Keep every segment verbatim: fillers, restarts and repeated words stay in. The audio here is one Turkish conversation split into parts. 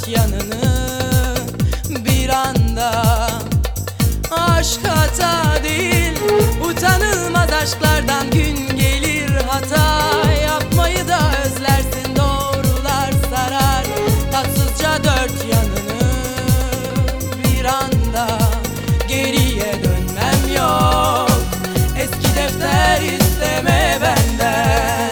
dört yanını bir anda. Aşk hata değil, utanılmaz aşklardan gün gelir hata. Yapmayı da özlersin, doğrular sarar tatsızca dört yanını bir anda. Geriye dönmem yok, eski defter isteme benden.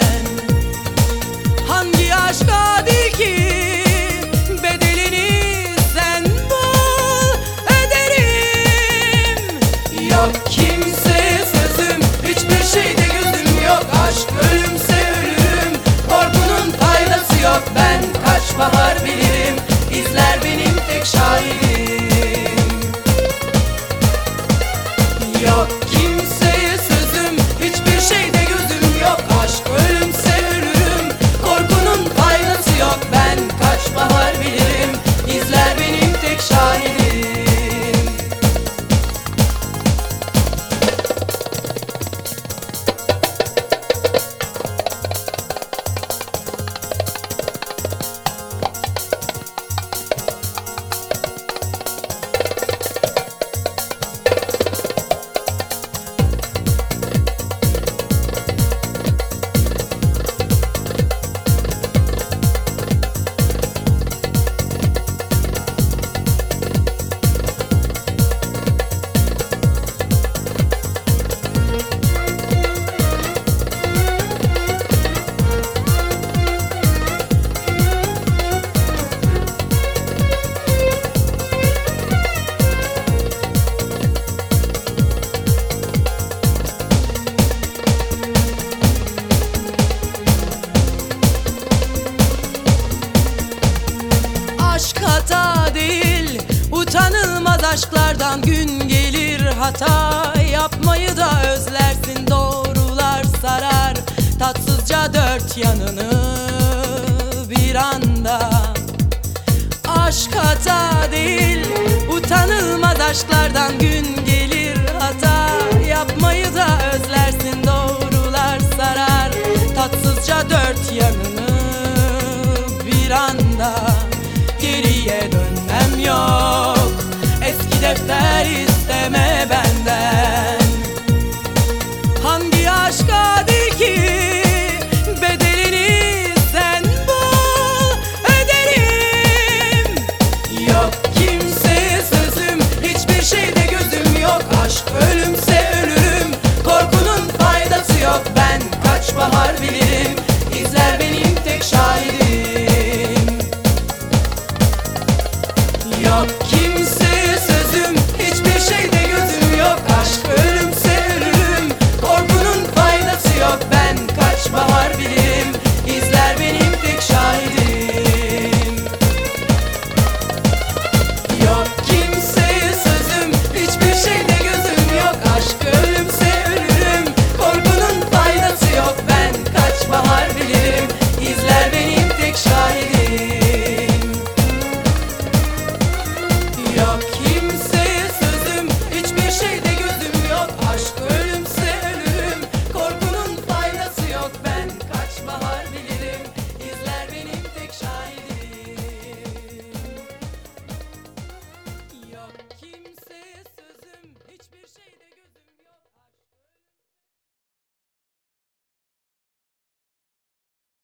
Hangi aşk adil ki bedelini sen bul öderim. Yok kimseye sözüm, hiçbir şeyde gözüm yok. Aşk ölümse ölürüm, korkunun faydası yok. Ben kaç bahar bilirim, izler benim tek şahidim. Yok kimseye sözüm, hiçbir şeyde gözüm yok. Aşk ölümse ölürüm, korkunun faydası yok. Ben kaç bahar bilirim, izler benim tek şahidim. Aşk hata değil, utanılmaz aşklardan gün gelir hata. Yapmayı da özlersin, doğrular sarar tatsızca dört yanını bir anda. Aşk hata değil, utanılmaz aşklardan gün gelir hata. Yapmayı da özlersin, doğrular sarar tatsızca dört yanını